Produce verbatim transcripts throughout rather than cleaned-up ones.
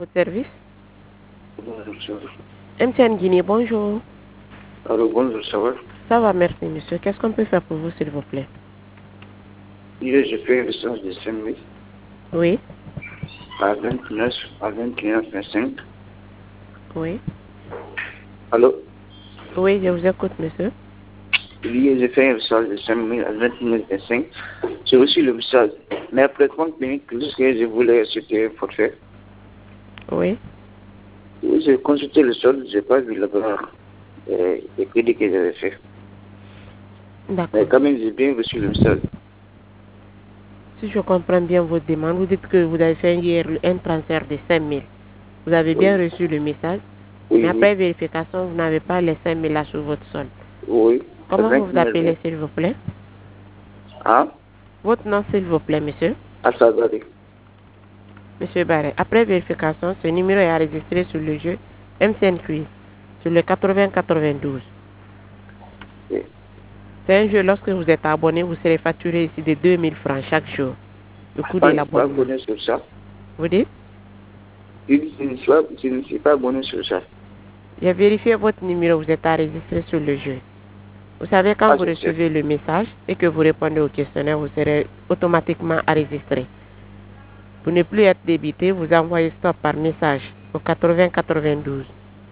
Votre service? Bonjour. M T N Guinée, bonjour. Alors, bonjour, ça va? Ça va, merci, monsieur. Qu'est-ce qu'on peut faire pour vous, s'il vous plaît? Hier, j'ai fait un message de cinq mille Oui. à vingt-neuf, à vingt et un, vingt-cinq. Oui. Allô? Oui, je vous écoute, monsieur. Hier, j'ai fait un message de cinq mille à vingt-neuf, vingt-cinq. J'ai reçu le message. Mais après trente minutes, lorsque je voulais acheter un forfait, Oui. j'ai consulté le solde, je n'ai pas vu là-bas euh, les crédits que j'avais fait. Mais D'accord. quand même, j'ai bien reçu le message. Si je comprends bien votre demande, vous dites que vous avez fait hier un transfert de cinq mille. Vous avez bien Oui. reçu le message, Oui, mais oui. après vérification, vous n'avez pas les cinq mille là sur votre solde. Oui. À Comment vous vous vingt-neuf, appelez, s'il vous plaît? hein? Votre nom, s'il vous plaît, monsieur? À Sagari. Monsieur Barret, après vérification, ce numéro est enregistré sur le jeu M C N Quiz, sur le quatre-vingts quatre-vingt-douze. Oui. C'est un jeu, lorsque vous êtes abonné, vous serez facturé ici de deux mille francs chaque jour. Le coût Moi, de je ne suis pas l'abonnement. abonné sur ça. Vous dites? Je je ne suis pas, je ne suis pas abonné sur ça. J'ai vérifié votre numéro, vous êtes enregistré sur le jeu. Vous savez, quand Ah, vous je sais. recevez le message et que vous répondez au questionnaire, vous serez automatiquement enregistré. Pour ne plus être débité, vous envoyez stop par message au quatre-vingts quatre-vingt-douze.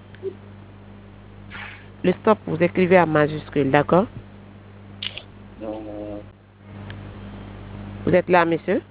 Le stop, vous écrivez en majuscule, d'accord? Non. Vous êtes là, monsieur?